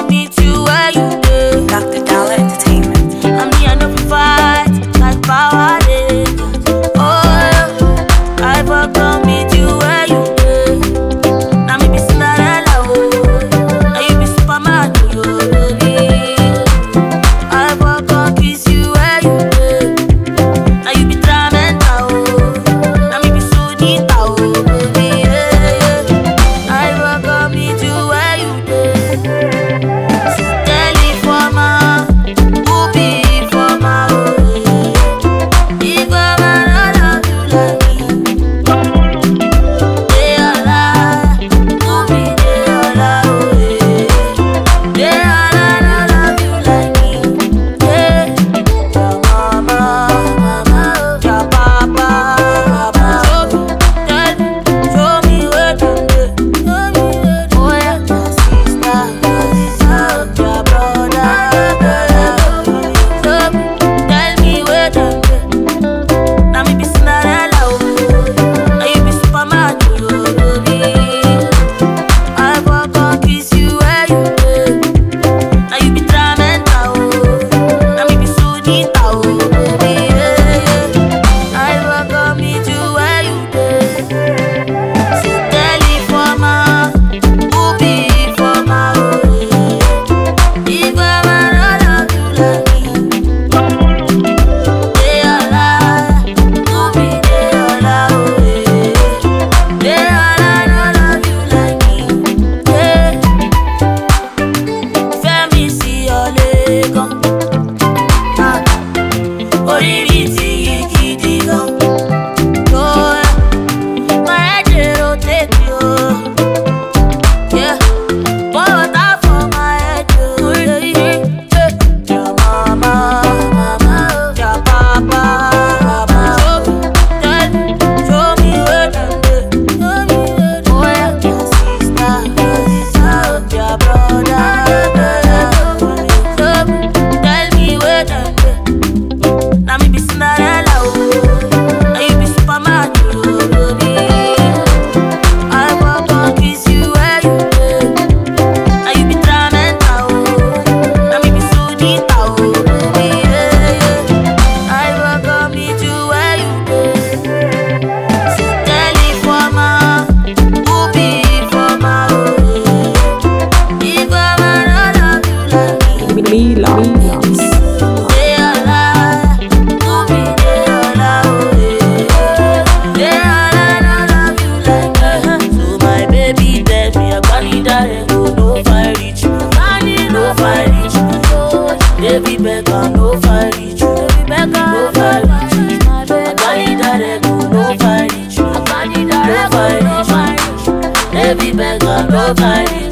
come meet you where you live. Dr. Dollar Entertainment. And me, I know we fight like power days. Oh, I will come meet you where you live. Now me be Cinderella, oh, and you be Superman, oh, baby. I will come kiss you where you live. Now you be Dramenta, oh, now me be Sunita, oh, baby. Yeah. I will come meet you where you live. Baby Becca, no fire reach you. Baby Becca, no fire reach you. Agani Darego, no fire reach you. Agani Darego, no fire reach you. Baby Becca, no fire reach you.